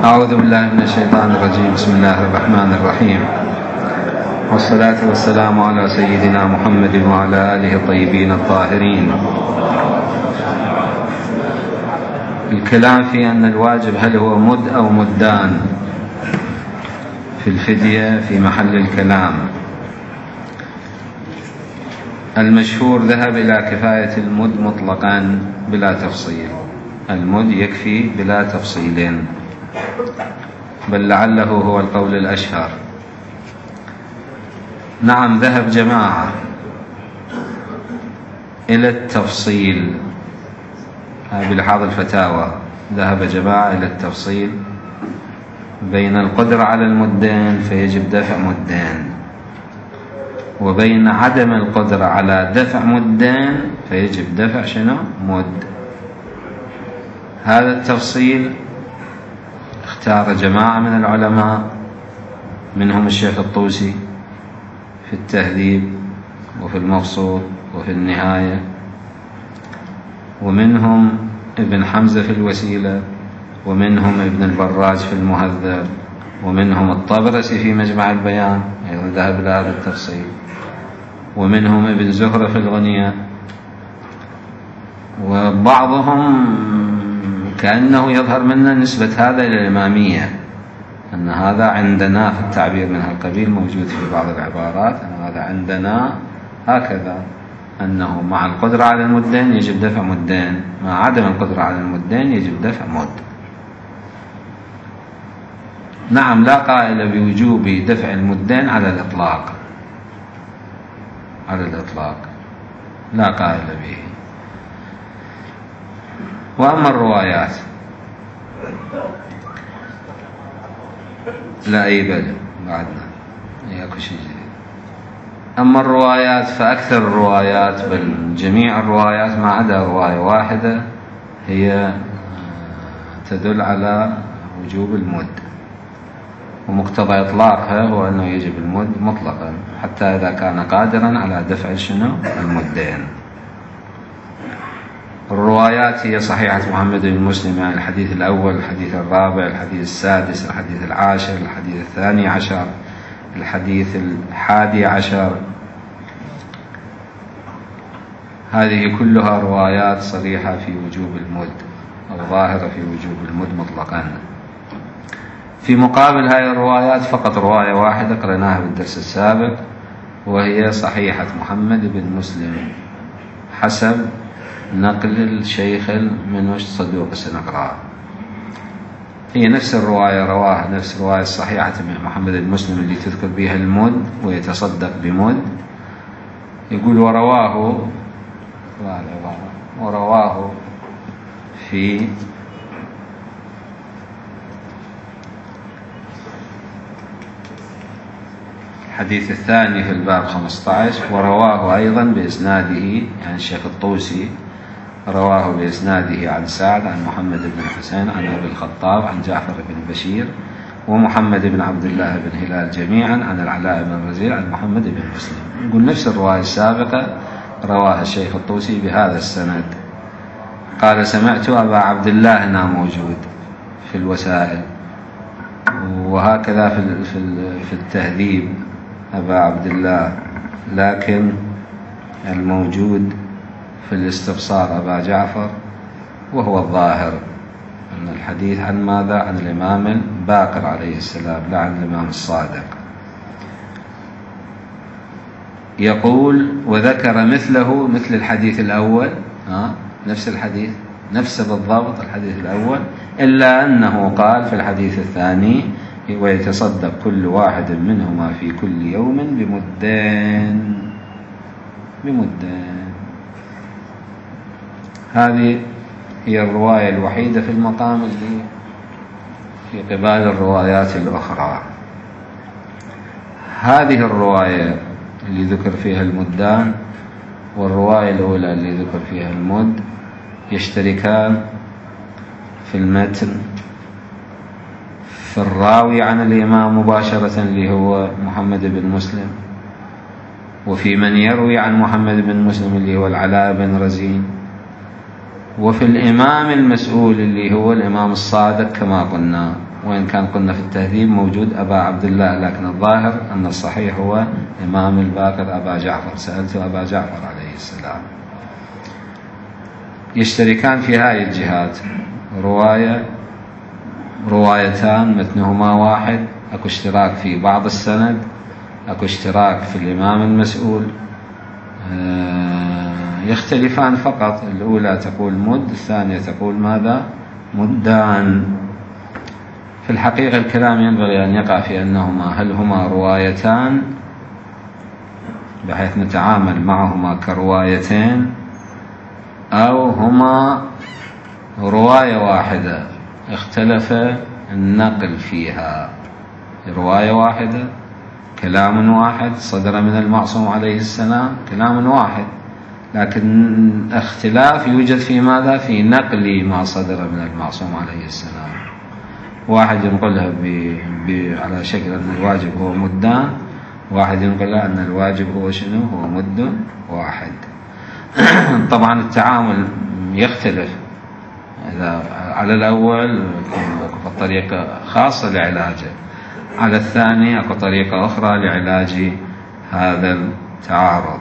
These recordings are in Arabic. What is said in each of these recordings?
أعوذ بالله من الشيطان الرجيم. بسم الله الرحمن الرحيم، والصلاة والسلام على سيدنا محمد وعلى آله الطيبين الطاهرين. الكلام في أن الواجب هل هو مد أو مدان في الفدية في محل الكلام. المشهور ذهب إلى كفاية المد مطلقا بلا تفصيل، المد يكفي بلا تفصيل، بل لعله هو القول الأشهر. نعم، ذهب جماعة إلى التفصيل بلحاظ الفتاوى، ذهب جماعة إلى التفصيل بين القدرة على المدين فيجب دفع مدين، وبين عدم القدرة على دفع مدين فيجب دفع شنو؟ مد. هذا التفصيل اختار جماعة من العلماء، منهم الشيخ الطوسي في التهذيب وفي المبسوط وفي النهاية، ومنهم ابن حمزة في الوسيلة، ومنهم ابن البراج في المهذب، ومنهم الطبرسي في مجمع البيان أيضا ذهب إلى هذا التفصيل، ومنهم ابن زهرة في الغنية، وبعضهم كأنه يظهر منا نسبة هذا إلى الإمامية، أن هذا عندنا في التعبير من هالقبيل موجود في بعض العبارات، أن هذا عندنا هكذا، أنه مع القدرة على المدين يجب دفع مدين، مع عدم القدرة على المدين يجب دفع مد. نعم، لا قائل بوجوب دفع المدين على الإطلاق، على الإطلاق لا قائل به. وأما الروايات لا بل بعدنا ياكو شيء جديد. أما الروايات فأكثر الروايات، بل جميع الروايات ما عدا رواية واحدة هي تدل على وجوب المد، ومقتضى إطلاقها هو أنه يجب المد مطلقا حتى إذا كان قادرا على دفع شنو؟ المدين. الروايات هي صحيحة محمد بن مسلم، يعني الحديث الأول، الحديث الرابع، الحديث السادس، الحديث العاشر، الحديث الثاني عشر، الحديث الحادي عشر، هذه كلها روايات صريحة في وجوب المد أو ظاهرة في وجوب المد مطلقا. في مقابل هذه الروايات فقط رواية واحدة قرأناها بالدرس السابق، وهي صحيحة محمد بن مسلم حسب نقل الشيخ من وش صدوق سنقرأ. هي نفس الرواية رواها نفس رواية صحيحة محمد بن مسلم اللي تذكر بها المد ويتصدق بمد. يقول ورواه في الحديث الثاني في الباب 15، ورواه أيضا بإسناده، يعني الشيخ الطوسي رواه بإسناده عن سعد عن محمد بن حسين عن أبي الخطاب عن جعفر بن بشير ومحمد بن عبد الله بن هلال جميعا عن العلاء بن رزيل عن محمد بن مسلم. يقول نفس الرواية السابقة رواها الشيخ الطوسي بهذا السند. قال سمعت أبا عبد الله هنا موجود في الوسائل، وهكذا في التهذيب أبا عبد الله، لكن الموجود في الاستبصار أبا جعفر، وهو الظاهر أن الحديث عن ماذا؟ عن الإمام الباقر عليه السلام، لا عن الإمام الصادق. يقول وذكر مثله، مثل الحديث الأول، نفس الحديث، نفس بالضبط الحديث الأول، إلا أنه قال في الحديث الثاني ويتصدق كل واحد منهما في كل يوم بمدين. هذه هي الرواية الوحيدة في المقام اللي في قبال الروايات الأخرى. هذه الرواية اللي ذكر فيها المدان والرواية الأولى اللي ذكر فيها المد يشتركان في المتن، في الراوي عن الإمام مباشرة اللي هو محمد بن مسلم، وفي من يروي عن محمد بن مسلم اللي هو العلاء بن رزين، وفي الإمام المسؤول اللي هو الإمام الصادق كما قلنا، وإن كان قلنا في التهذيب موجود أبا عبد الله، لكن الظاهر أن الصحيح هو إمام الباقر أبا جعفر. سألت أبا جعفر عليه السلام. يشتركان في هذه الجهات، روايتان متنهما واحد، أكو اشتراك في بعض السند، أكو اشتراك في الإمام المسؤول. يختلفان فقط، الأولى تقول مد، الثانية تقول ماذا؟ مدان. في الحقيقة الكلام ينبغي أن يقع في أنهما هل هما روايتان بحيث نتعامل معهما كروايتين، أو هما رواية واحدة اختلف النقل فيها. رواية واحدة، كلام واحد صدر من المعصوم عليه السلام، كلام واحد، لكن اختلاف يوجد في ماذا؟ في نقل ما صدر من المعصوم عليه السلام. واحد ينقلها على شكل أن الواجب هو مدان، واحد ينقلها أن الواجب هو شنو؟ هو مد واحد. طبعا التعامل يختلف، إذا على الأول أكو طريقة خاصة لعلاجه، على الثاني أكو طريقة أخرى لعلاج هذا التعارض.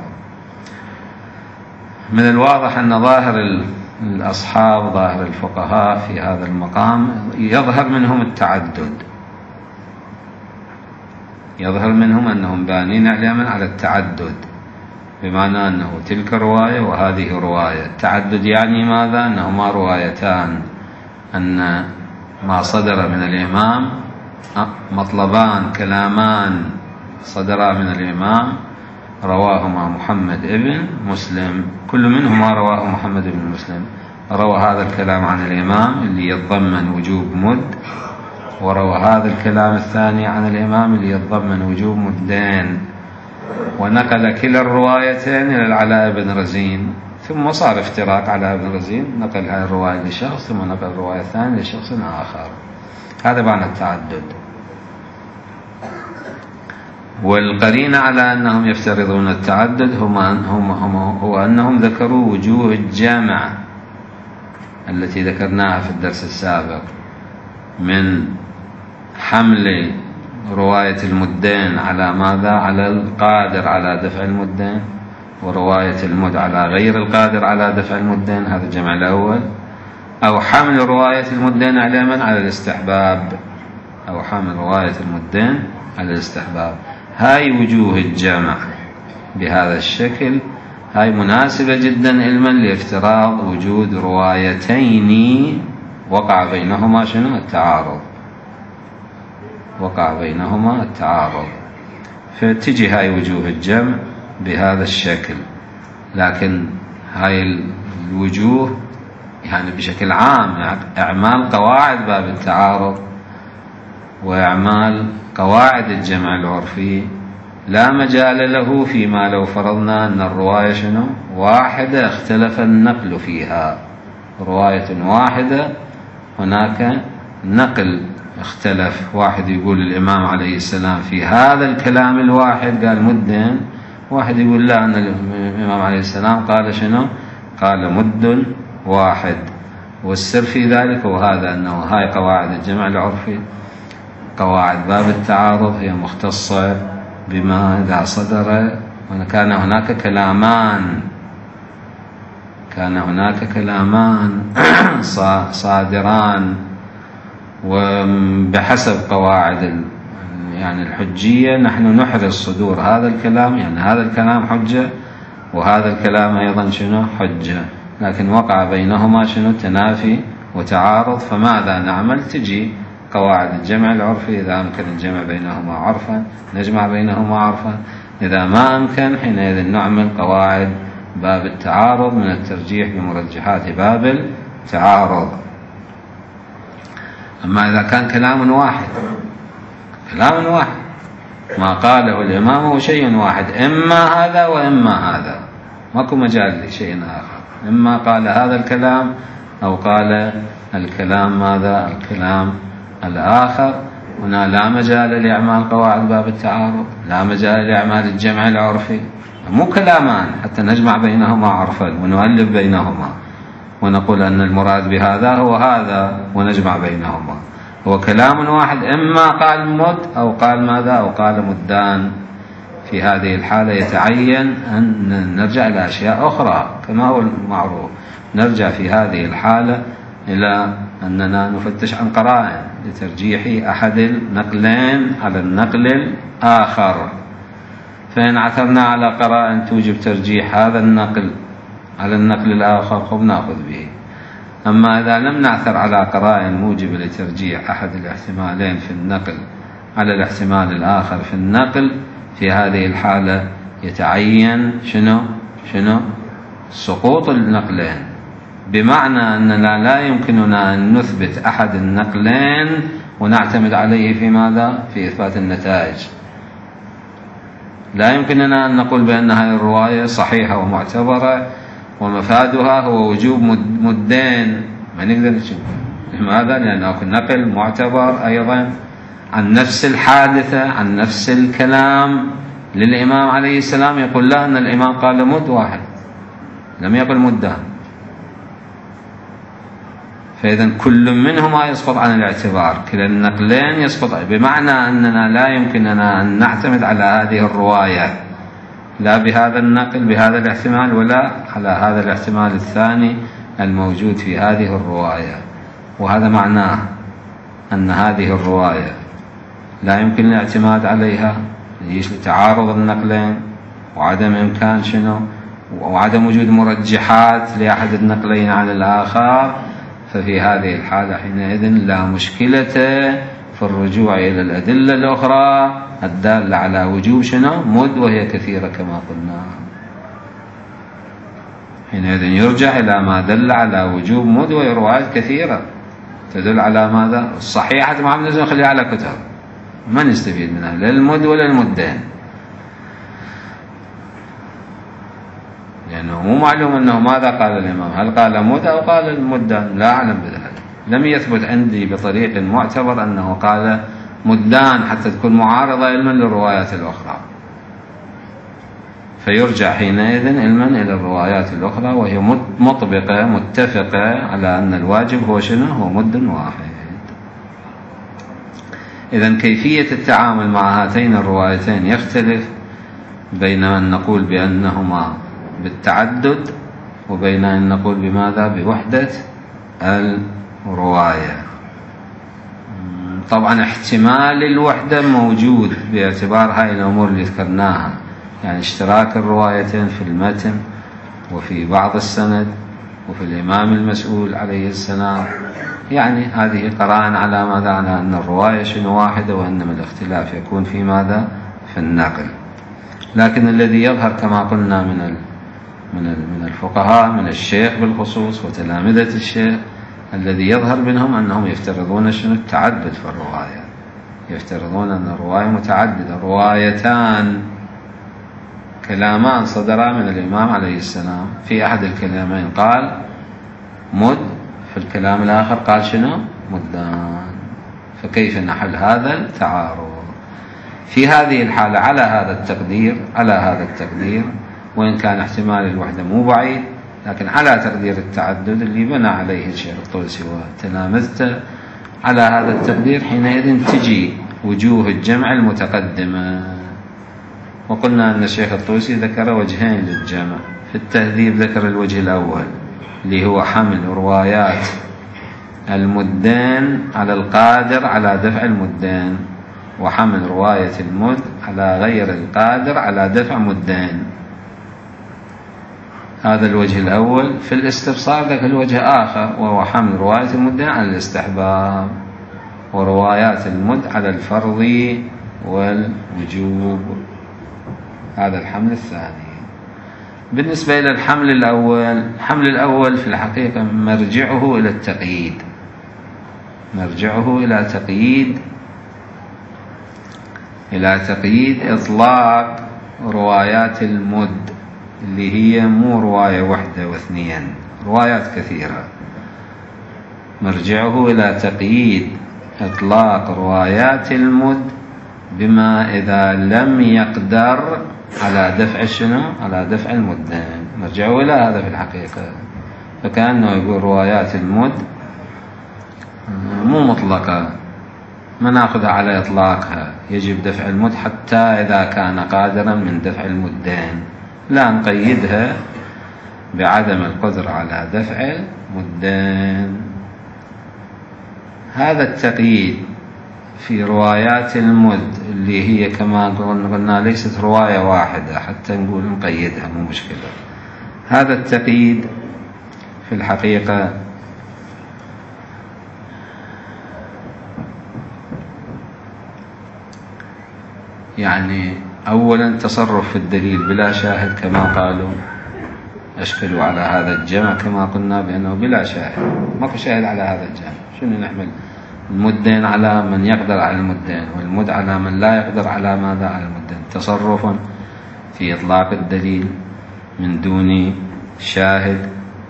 من الواضح أن ظاهر الأصحاب، ظاهر الفقهاء في هذا المقام يظهر منهم التعدد، يظهر منهم أنهم بانين علما على التعدد، بمعنى أنه تلك رواية وهذه رواية. التعدد يعني ماذا؟ أنهما روايتان، أن ما صدر من الإمام مطلبان، كلامان صدرا من الإمام رواهما محمد ابن مسلم، كل منهما رواه محمد بن مسلم، روى هذا الكلام عن الإمام اللي يتضمن وجوب مد، وروى هذا الكلام الثاني عن الإمام اللي يتضمن وجوب مدين، ونقل كلا الروايتين إلى العلاء بن رزين، ثم صار افتراق علاء بن رزين، نقل هذه الرواية لشخص ثم نقل الرواية الثانية لشخص آخر. هذا معنى التعدد. والقرينة على أنهم يفترضون التعدد هو أنهم ذكروا وجوه الجامع التي ذكرناها في الدرس السابق، من حمل رواية المدين على ماذا؟ على القادر على دفع المدين، ورواية المد على غير القادر على دفع المدين، هذا الجمع الأول. أو حمل رواية المدين على من؟ على الاستحباب، أو حمل رواية المدين على الاستحباب. هاي وجوه الجمع بهذا الشكل، هاي مناسبة جدا علما لافتراض وجود روايتين وقع بينهما شنو؟ التعارض، وقع بينهما التعارض، فتجي هاي وجوه الجمع بهذا الشكل. لكن هاي الوجوه يعني بشكل عام، يعني إعمال قواعد باب التعارض وإعمال قواعد الجمع العرفي لا مجال له فيما لو فرضنا أن الرواية شنو؟ واحدة اختلف النقل فيها، رواية واحدة هناك نقل اختلف، واحد يقول الإمام عليه السلام في هذا الكلام الواحد قال مدين، واحد يقول لا أن الإمام عليه السلام قال شنو؟ قال مد واحد. والسر في ذلك وهذا أنه هاي قواعد الجمع العرفي، قواعد باب التعارض، هي مختصة بما إذا صدر وكان هناك كلامان صادران، وبحسب قواعد يعني الحجية نحن نحرص صدور هذا الكلام، يعني هذا الكلام حجة وهذا الكلام أيضا شنو؟ حجة، لكن وقع بينهما شنو؟ تنافي وتعارض، فماذا نعمل؟ تجي قواعد الجمع العرفي، إذا أمكن الجمع بينهما عرفا نجمع بينهما عرفا، إذا ما أمكن حينئذ نعمل قواعد باب التعارض من الترجيح بمرجحات باب التعارض. أما إذا كان كلام واحد ما قاله الإمام هو شيء واحد، إما هذا وإما هذا، ماكو مجال لشيء آخر، إما قال هذا الكلام أو قال الكلام ماذا؟ الكلام الآخر. هنا لا مجال لإعمال قواعد باب التعارض، لا مجال لإعمال الجمع العرفي، مو كلامان حتى نجمع بينهما عرفا ونؤلف بينهما ونقول أن المراد بهذا هو هذا ونجمع بينهما، هو كلام واحد، إما قال مد أو قال ماذا، أو قال مدان. في هذه الحالة يتعين أن نرجع إلى أشياء أخرى كما هو المعروف. نرجع في هذه الحالة إلى أننا نفتش عن قرائن لترجيح أحد النقلين على النقل الآخر، فإن عثرنا على قرائن توجب ترجيح هذا النقل على النقل الآخر خب نأخذ به. أما إذا لم نعثر على قرائن موجبة لترجيح أحد الاحتمالين في النقل على الاحتمال الآخر في النقل، في هذه الحالة يتعين شنو سقوط النقلين، بمعنى أننا لا يمكننا أن نثبت أحد النقلين ونعتمد عليه في ماذا؟ في إثبات النتائج. لا يمكننا أن نقول بأن هذه الرواية صحيحة ومعتبرة ومفادها هو وجوب مدين، ما نقدر نشوف. لماذا؟ لأنه نقل معتبر أيضا عن نفس الحادثة، عن نفس الكلام للإمام عليه السلام، يقول لا أن الإمام قال مد واحد لم يقل مدان، فإذا كل منهما يسقط عن الاعتبار، كلا النقلين يسقط، بمعنى أننا لا يمكننا أن نعتمد على هذه الرواية لا بهذا النقل بهذا الاحتمال ولا على هذا الاحتمال الثاني الموجود في هذه الرواية. وهذا معناه أن هذه الرواية لا يمكن الاعتماد عليها لتعارض النقلين وعدم إمكان وعدم وجود مرجحات لأحد النقلين على الآخر. ففي هذه الحالة حينئذ لا مشكلة في الرجوع إلى الأدلة الأخرى الدالة على وجوب مد، وهي كثيرة كما قلنا. حينئذ يرجع إلى ما دل على وجوب مد، وهي روايات كثيرة تدل على ماذا؟ الصحيحة ما عم نخليها على كتب ما نستفيد منها لا المد ولا المدين، لأنه مو معلوم أنه ماذا قال الإمام، هل قال مد أو قال المدان، لا أعلم بذلك. لم يثبت عندي بطريق معتبر أنه قال مدان حتى تكون معارضة علما للروايات الأخرى، فيرجع حينئذ علما إلى الروايات الأخرى وهي مطبقة متفقة على أن الواجب هو هو مد واحد. إذن كيفية التعامل مع هاتين الروايتين يختلف بين أن نقول بأنهما بالتعدد وبين أن نقول بماذا؟ بوحدة الرواية. طبعا احتمال الوحدة موجود باعتبار هاي الأمور اللي ذكرناها، يعني اشتراك الروايتين في المتن وفي بعض السند وفي الإمام المسؤول عليه السلام، يعني هذه قرائن على ماذا؟ على أن الرواية واحدة، وإنما الاختلاف يكون في ماذا؟ في النقل. لكن الذي يظهر كما قلنا من الفقهاء من الشيخ بالخصوص وتلامذة الشيخ، الذي يظهر منهم أنهم يفترضون التعدد في الرواية، يفترضون أن الرواية متعددة، روايتان كلامان صدرا من الإمام عليه السلام، في أحد الكلامين قال مد، في الكلام الآخر قال مدان، فكيف نحل هذا التعارض؟ في هذه الحالة على هذا التقدير وإن كان احتمال الوحدة مو بعيد، لكن على تقدير التعدد اللي بنى عليه الشيخ الطوسي وتلامذته، على هذا التقدير حينئذ تجي وجوه الجمع المتقدمة. وقلنا أن الشيخ الطوسي ذكر وجهين للجمع، في التهذيب ذكر الوجه الأول اللي هو حمل روايات المدين على القادر على دفع المدين، وحمل رواية المد على غير القادر على دفع مدين. هذا الوجه الأول. في الاستبصار ذكر الوجه آخر وهو حمل رواية المدين على الاستحباب وروايات المد على الفرض والوجوب، هذا الحمل الثاني. بالنسبة إلى الحمل الأول في الحقيقة مرجعه إلى التقييد، إلى تقييد إطلاق روايات المد اللي هي مو رواية واحدة واثنين، روايات كثيرة. مرجعه إلى تقييد إطلاق روايات المد بما إذا لم يقدر على دفع على دفع المدين. مرجعه إلى هذا في الحقيقة، فكأنه يقول روايات المد مو مطلقة، ما نأخذها على إطلاقها، يجب دفع المد حتى إذا كان قادرا من دفع المدين، لا نقيدها بعدم القدرة على دفع المدين. هذا التقييد في روايات المد اللي هي كما قلنا ليست رواية واحدة حتى نقول نقيدها مو مشكلة. هذا التقييد في الحقيقة يعني أولا تصرف في الدليل بلا شاهد كما قالوا، أشكلوا على هذا الجمع كما قلنا بأنه بلا شاهد، ما في شاهد على هذا الجمع. شنو نحمل المدين على من يقدر على المدين والمد على من لا يقدر على ماذا؟ على المدين. تصرف في إطلاق الدليل من دون شاهد،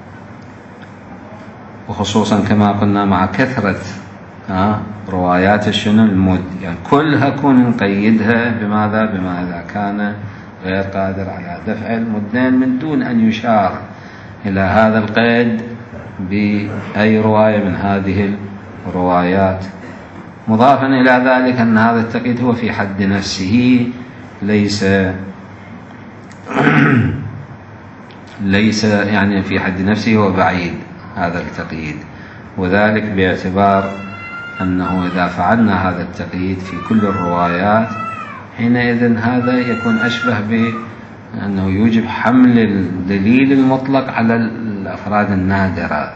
وخصوصا كما قلنا مع كثرة روايات شنو المد، يعني كلها كون نقيدها بماذا؟ بما إذا كان غير قادر على دفع المدين من دون أن يشار إلى هذا القيد بأي رواية من هذه الروايات. مضافا إلى ذلك أن هذا التقييد هو في حد نفسه ليس يعني في حد نفسه هو بعيد هذا التقييد، وذلك باعتبار أنه إذا فعلنا هذا التقييد في كل الروايات حينئذ هذا يكون أشبه بأنه يوجب حمل الدليل المطلق على الأفراد النادرة،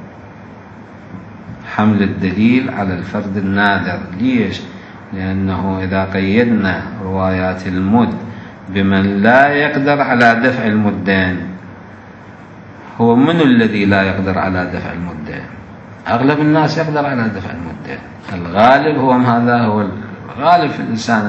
حمل الدليل على الفرد النادر. ليش؟ لأنه إذا قيدنا روايات المد بمن لا يقدر على دفع المدين، هو من الذي لا يقدر على دفع المدين؟ أغلب الناس يقدر على دفع المدين، الغالب هو هذا، هو الغالب في الإنسان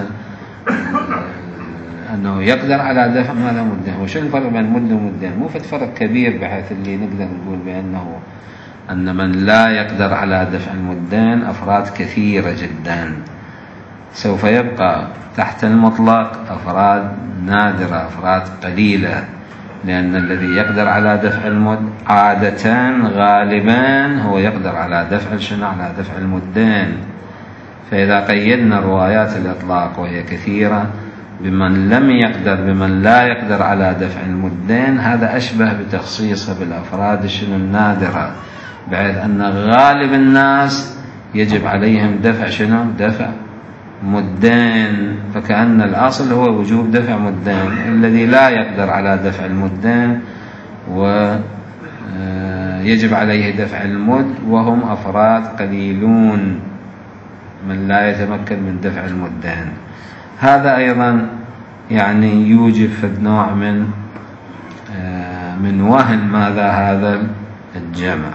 أنه يقدر على دفع ماذا؟ مدين. وشو الفرق بين مد ومدين؟ مو في فرق كبير بحيث اللي نقدر نقول بأنه أن من لا يقدر على دفع المدين أفراد كثيرة جدا، سوف يبقى تحت المطلق أفراد نادرة، أفراد قليلة، لأن الذي يقدر على دفع المد عادة غالبا هو يقدر على دفع شنو؟ على دفع المدين. فإذا قيدنا روايات الإطلاق وهي كثيرة بمن لم يقدر، بمن لا يقدر على دفع المدين، هذا أشبه بتخصيصه بالأفراد شنو؟ النادرة، بحيث أن غالب الناس يجب عليهم دفع شنو؟ دفع مدين. فكأن الأصل هو وجوب دفع مدين، الذي لا يقدر على دفع المدين ويجب عليه دفع المد، وهم أفراد قليلون من لا يتمكن من دفع المدين. هذا أيضا يعني يوجب نوع من وهن ماذا؟ هذا الجمع.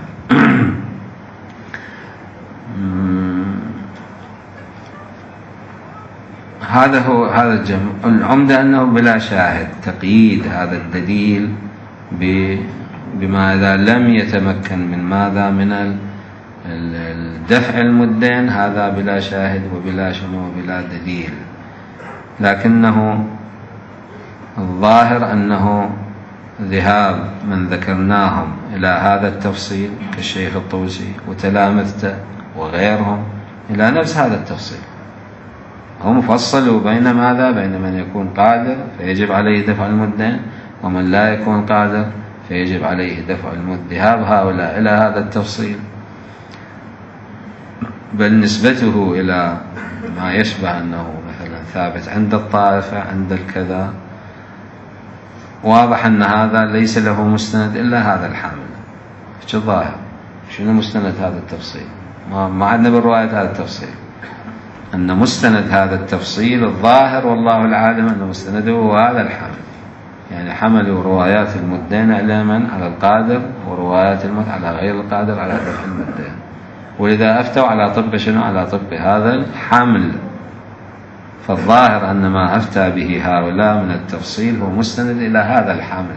هذا هو هذا الجمع. العمدة أنه بلا شاهد، تقييد هذا الدليل بما إذا لم يتمكن من ماذا؟ من الدفع المدين، هذا بلا شاهد وبلا شنو؟ بلا دليل. لكنه الظاهر أنه ذهاب من ذكرناهم إلى هذا التفصيل كالشيخ الطوسي وتلامذته وغيرهم إلى نفس هذا التفصيل، هم فصلوا بين ماذا؟ بين من يكون قادر فيجب عليه دفع المدين، ومن لا يكون قادر فيجب عليه دفع المد. ذهاب هؤلاء إلى هذا التفصيل بل نسبته إلى ما يشبه أنه مثلا ثابت عند الطائفة عند الكذا، واضح أن هذا ليس له مستند إلا هذا الحامل. شو الظاهر؟ شنو مستند هذا التفصيل؟ ما عندنا بالرواية هذا التفصيل، أن مستند هذا التفصيل الظاهر والله العالم أن مستنده هو هذا الحامل. يعني حملوا روايات المدين على من؟ على القادر، وروايات المد على غير القادر على دفع المدين، ولذا أفتوا على طب شنو؟ على طب هذا الحمل. فالظاهر أن ما أفتى به هؤلاء من التفصيل هو مستند إلى هذا الحمل،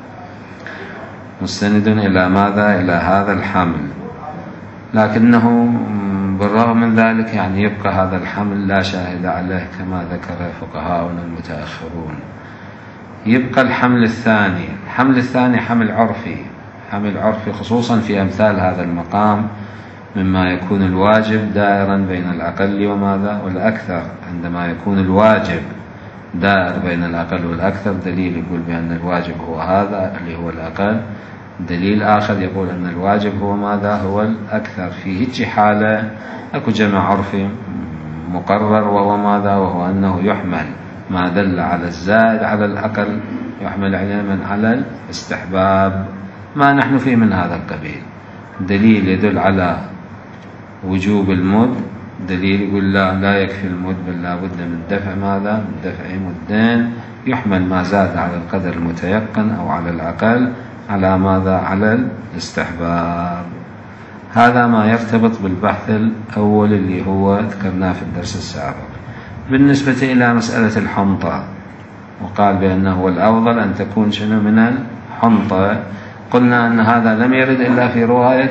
مستند إلى ماذا؟ إلى هذا الحمل. لكنه بالرغم من ذلك يعني يبقى هذا الحمل لا شاهد عليه كما ذكر فقهاؤنا المتأخرون. يبقى الحمل الثاني. الحمل الثاني حمل عرفي، حمل عرفي خصوصا في أمثال هذا المقام مما يكون الواجب دائرا بين الأقل وماذا والأكثر. عندما يكون الواجب دائر بين الأقل والأكثر دليل يقول بأن الواجب هو هذا اللي هو الأقل، دليل آخر يقول أن الواجب هو ماذا هو الأكثر. في هيك حالة أكو جمع عرفي مقرر وهو ماذا وهو أنه يحمل ما دل على الزائد على الأقل يحمل علما على الاستحباب. ما نحن فيه من هذا القبيل دليل يدل على وجوب المد، دليل يقول لا يكفي المد بل لا بد من دفع ماذا من دفع مدين، يحمل ما زاد على القدر المتيقن أو على الأقل على ماذا على الاستحباب. هذا ما يرتبط بالبحث الأول اللي هو ذكرناه في الدرس السابق. بالنسبة إلى مسألة الحنطة وقال بأنه الأفضل أن تكون شنو من الحنطة، قلنا أن هذا لم يرد إلا في رواية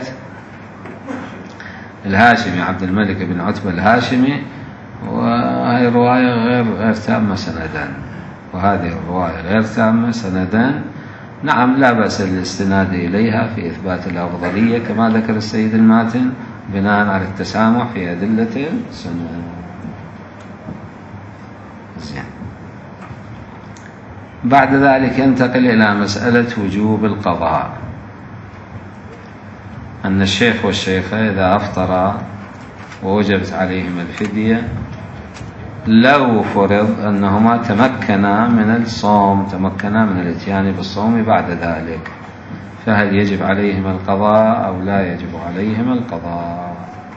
الهاشمي عبد الملك بن عتبة الهاشمي، وهذه الرواية غير تامة سندا، وهذه الرواية غير تامة سندا. نعم لا بأس الاستناد إليها في إثبات الأفضلية كما ذكر السيد الماتن بناء على التسامح في أدلة السنة. زين. بعد ذلك ينتقل إلى مسألة وجوب القضاء، أن الشيخ والشيخة إذا أفطرا ووجبت عليهما الفدية لو فرض أنهما تمكنا من الصوم، تمكنا من الاتيان بالصوم بعد ذلك، فهل يجب عليهما القضاء أو لا يجب عليهما القضاء؟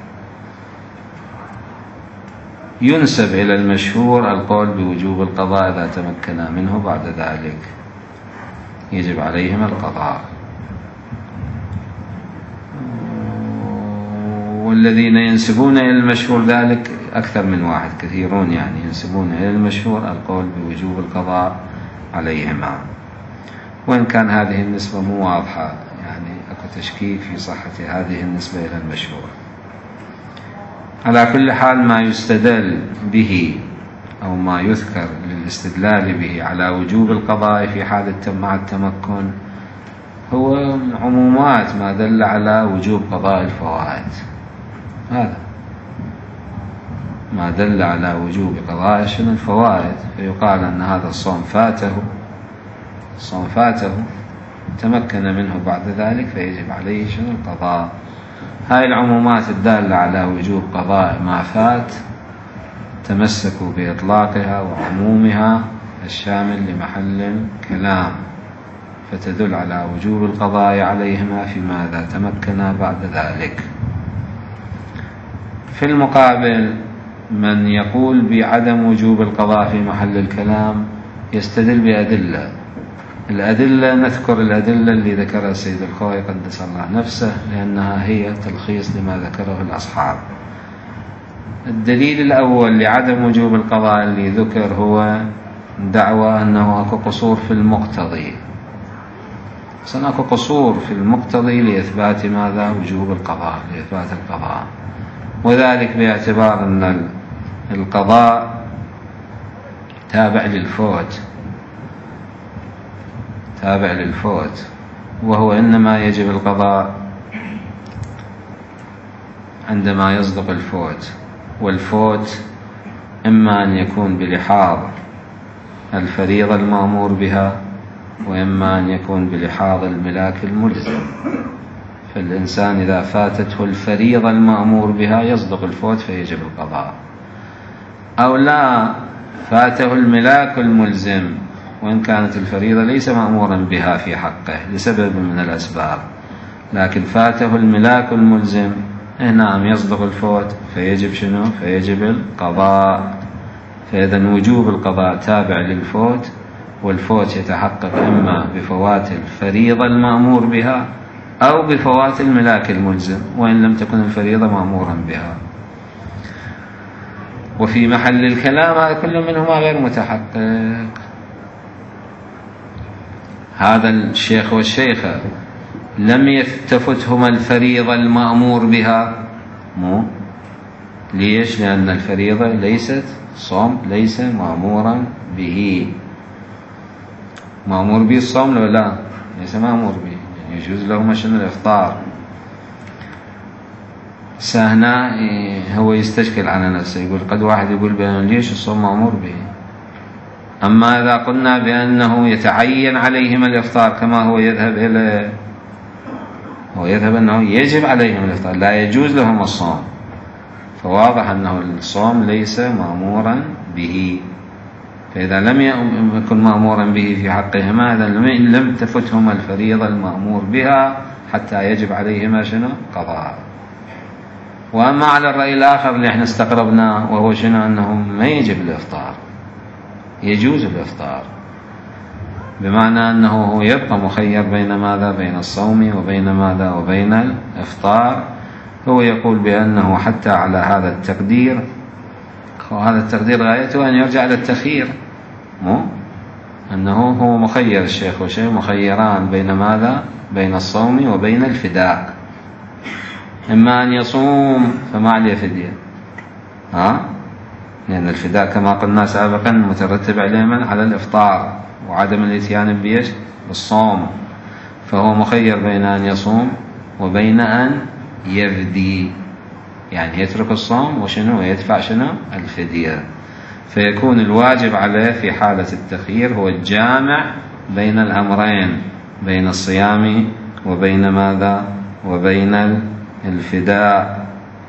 ينسب إلى المشهور القول بوجوب القضاء إذا تمكنا منه بعد ذلك، يجب عليهما القضاء. والذين ينسبون إلى المشهور ذلك أكثر من واحد، كثيرون يعني ينسبون إلى المشهور القول بوجوب القضاء عليهما، وإن كان هذه النسبة مو واضحة، يعني أكو تشكيك في صحة هذه النسبة إلى المشهور. على كل حال ما يستدل به أو ما يذكر للاستدلال به على وجوب القضاء في حال مع التمكن هو عمومات ما دل على وجوب قضاء الفوائد، هذا ما دل على وجوب قضاء شنو الفوائد، فيقال أن هذا الصوم فاته تمكن منه بعد ذلك فيجب عليه شنو القضاء. هاي العمومات الدالة على وجوب قضاء ما فات تمسكوا بإطلاقها وعمومها الشامل لمحل كلام، فتدل على وجوب القضاء عليهما فيما إذا تمكنا بعد ذلك. في المقابل من يقول بعدم وجوب القضاء في محل الكلام يستدل بأدلة. الأدلة نذكر الأدلة اللي ذكرها السيد الخوئي قدس الله نفسه لأنها هي تلخيص لما ذكره الأصحاب. الدليل الأول لعدم وجوب القضاء اللي ذكر هو دعوى أنه أكو قصور في المقتضي، أكو قصور في المقتضي لإثبات ماذا وجوب القضاء، لإثبات القضاء، وذلك باعتبار أن القضاء تابع للفوت، وهو إنما يجب القضاء عندما يصدق الفوت، والفوت إما أن يكون بلحاظ الفريضة المأمور بها وإما أن يكون بلحاظ الملاك الملزم. فالإنسان إذا فاتته الفريضة المأمور بها يصدق الفوت فيجب القضاء، أو لا فاته الملاك الملزم وإن كانت الفريضة ليس مأمورا بها في حقه لسبب من الأسباب، لكن فاته الملاك الملزم هنا يصدق الفوت فيجب شنو؟ فيجب القضاء. فإذا وجوب القضاء تابع للفوت، والفوت يتحقق إما بفوات الفريضة المأمور بها أو بفوات الملاك الملزم وإن لم تكن الفريضة مأمورا بها. وفي محل الكلام هذا كل منهما غير متحقق. هذا الشيخ والشيخة لم تفتهما الفريضة المأمور بها، مو ليش؟ لأن الفريضة ليست صوم، ليس مأمورا به. مأمور به الصوم لو لا ليس مأمور به، يجوز له شنو الإفطار. هنا هو يستشكل على نفسه، يقول قد واحد يقول بأنه ليش الصوم مأمور به. أما إذا قلنا بأنه يتعين عليهم الإفطار كما هو يذهب إلى، هو يذهب أنه يجب عليهم الإفطار لا يجوز لهم الصوم، فواضح أنه الصوم ليس مأمورا به. فإذا لم يكن مأمورا به في حقهما إذا لم تفتهما الفريضة المأمور بها حتى يجب عليهما شنو؟ قضاء. وأما على الرأي الآخر اللي احنا استقربناه وهو شنو؟ أنه ما يجب الإفطار، يجوز الإفطار، بمعنى أنه هو يبقى مخير بين ماذا؟ بين الصوم وبين ماذا؟ وبين الإفطار. هو يقول بأنه حتى على هذا التقدير، وهذا التقدير غايته أن يرجع للتخيير، مو أنه هو مخير، الشيخ والشيخ مخيران بين ماذا؟ بين الصوم وبين الفداء. إما أن يصوم فما عليه فدية، لأن الفداء كما قلنا سابقا مترتب عليه من؟ على الإفطار وعدم الاتيان بيش؟ بالصوم. فهو مخير بين أن يصوم وبين أن يفدي، يعني يترك الصوم وشنو؟ ويدفع شنو؟ الفدية. فيكون الواجب عليه في حالة التخيير هو الجامع بين الأمرين، بين الصيام وبين ماذا؟ وبين الفداء.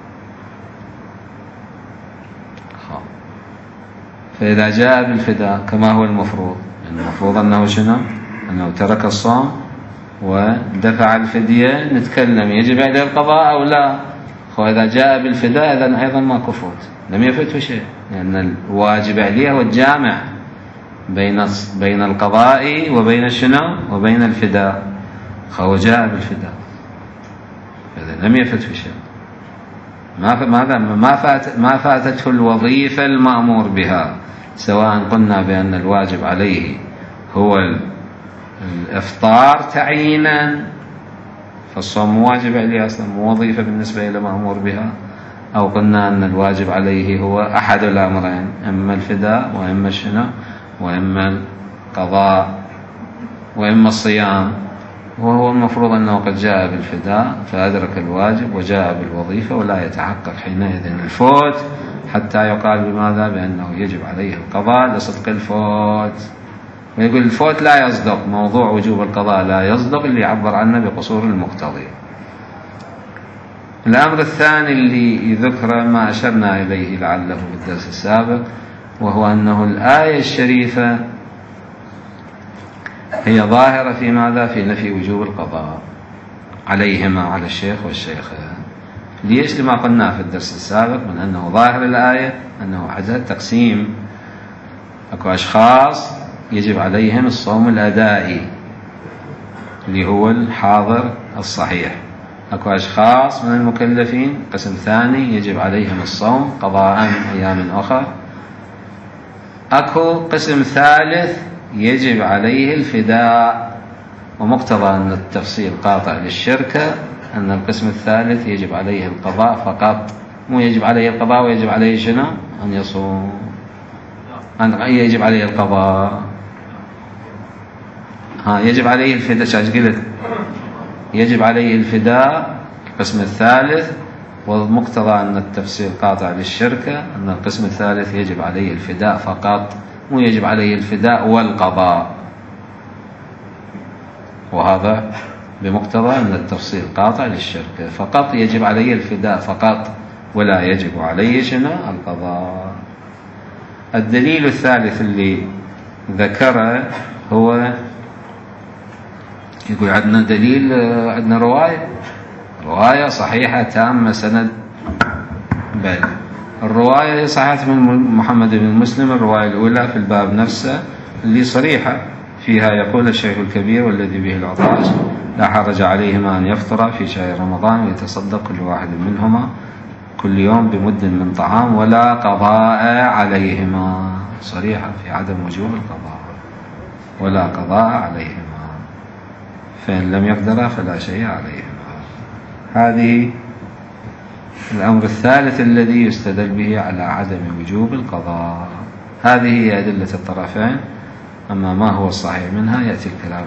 فإذا جاء بالفداء كما هو المفروض أنه شنو؟ أنه ترك الصوم ودفع الفدية، نتكلم يجب عليه القضاء أو لا. وإذا جاء بالفداء إذن أيضا ما كفوت، لم يفته شيء، لأن الواجب عليه هو الجامع بين القضاء وبين شنو؟ وبين الفداء. هو جاء بالفداء إذن لم يفته شيء، ما فاتته الوظيفة المأمور بها، سواء قلنا بأن الواجب عليه هو الإفطار تعيينا، فالصوم واجب عليه أصلا، مو وظيفة بالنسبة إلى مأمور بها، أو قلنا أن الواجب عليه هو أحد الأمرين، إما الفداء وإما شنو؟ وإما القضاء وإما الصيام. وهو المفروض أنه قد جاء بالفداء فأدرك الواجب وجاء بالوظيفة، ولا يتحقق حينئذ الفوت حتى يقال بماذا؟ بأنه يجب عليه القضاء لصدق الفوت. ويقول الفوت لا يصدق، موضوع وجوب القضاء لا يصدق، اللي يعبر عنه بقصور المقتضي. الأمر الثاني اللي يذكره ما أشرنا إليه لعله بالدرس السابق، وهو أنه الآية الشريفة هي ظاهرة في ماذا؟ في نفي وجوب القضاء عليهما، على الشيخ والشيخة. ليش؟ لما قلنا في الدرس السابق من أنه ظاهر الآية أنه عندها تقسيم، أكو أشخاص يجب عليهم الصوم الأدائي اللي هو الحاضر الصحيح، أكو أشخاص من المكلفين قسم ثاني يجب عليهم الصوم قضاء أيام أخرى، أكو قسم ثالث يجب عليه الفداء. ومقتضى أن التفصيل قاطع للشركة أن القسم الثالث يجب عليه القضاء فقط، مو يجب عليه القضاء ويجب عليه شنو؟ أن يصوم، يجب عليه القضاء، يجب عليه الفداء. شاش قلت؟ يجب عليه الفداء القسم الثالث، ومقتضى أن التفصيل قاطع للشركة أن القسم الثالث يجب عليه الفداء فقط، مو يجب عليه الفداء والقضاء. وهذا بمقتضى أن التفصيل قاطع للشركة، فقط يجب عليه الفداء فقط ولا يجب عليه شنو؟ القضاء. الدليل الثالث اللي ذكره هو يقول عندنا دليل، عندنا رواية صحيحة تامة سند، بل الرواية صحيحة من محمد بن مسلم، الرواية الأولى في الباب نفسه اللي صريحة فيها، يقول الشيخ الكبير والذي به العطاش لا حرج عليهما أن يفطر في شهر رمضان ويتصدق كل واحد منهما كل يوم بمد من طعام ولا قضاء عليهما، صريحة في عدم وجوب القضاء ولا قضاء عليهما، فإن لم يقدر فلا شيء عليهما. هذه الأمر الثالث الذي يستدل به على عدم وجوب القضاء. هذه هي أدلة الطرفين، أما ما هو الصحيح منها يأتي الكلام